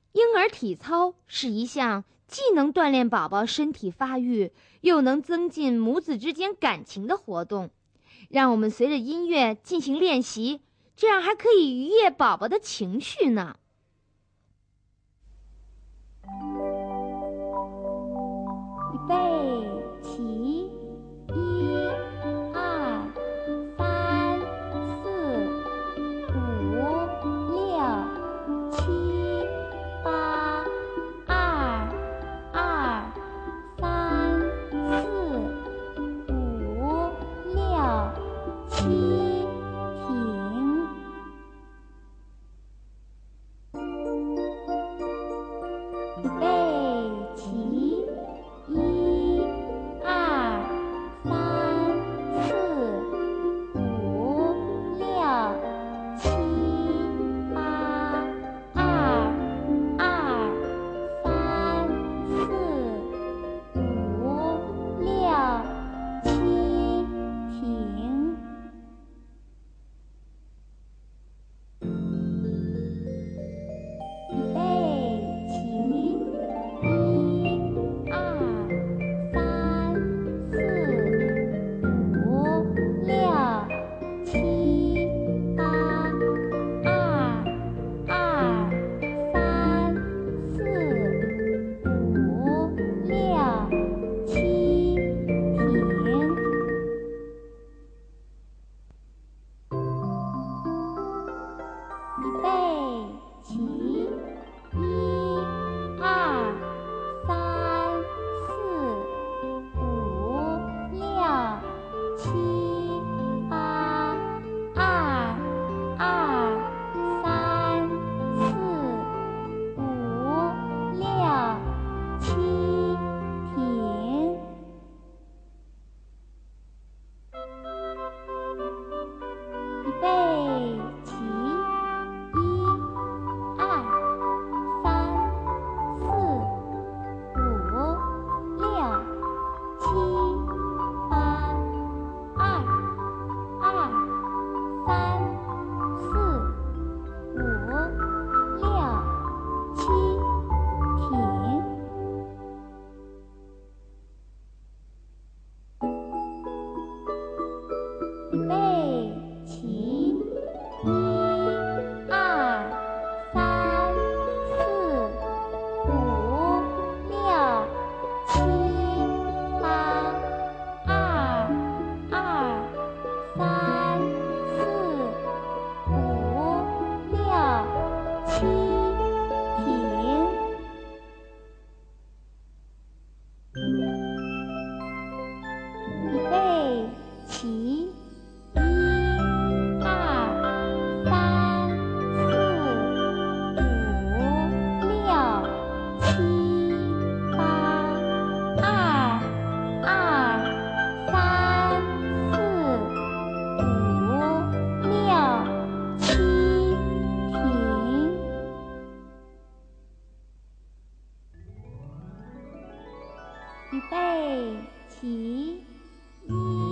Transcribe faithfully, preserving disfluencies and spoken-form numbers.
婴儿体操是一项既能锻炼宝宝身体发育，又能增进母子之间感情的活动。让我们随着音乐进行练习，这样还可以愉悦宝宝的情绪呢。 预备起，一、二、三、四、五、六、七、八、二、二、三、四、五、六、七，停。预备起，一、二、三、四、五、六、七、八、二、二、三、四、五、六、七，停。预备起，一、二、三、四、五、六、七、八、二、二、三、四、五、六、七，停。预备起，一、二、三、四、五、六、七、八、二、二、三、四、五、六、七，停。预备起，一、二、三、四、五、六、七、八、二、二、三、四、五、六、七，停。预备起，一、二、三、四、五、六、七、八、二、二、三、四、五、六、七，停。预备起，一、二、三、四、五、六、七、八、二、二、三、四、五、六、七，停。预备起，一。